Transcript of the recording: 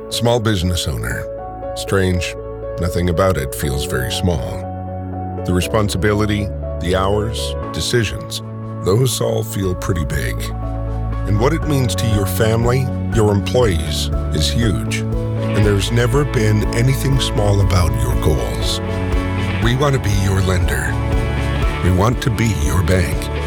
Small business owner. Strange, nothing about it feels very small. The responsibility, the hours, decisions, those all feel pretty big. And what it means to your family, your employees, is huge. And there's never been anything small about your goals. We want to be your lender. We want to be your bank.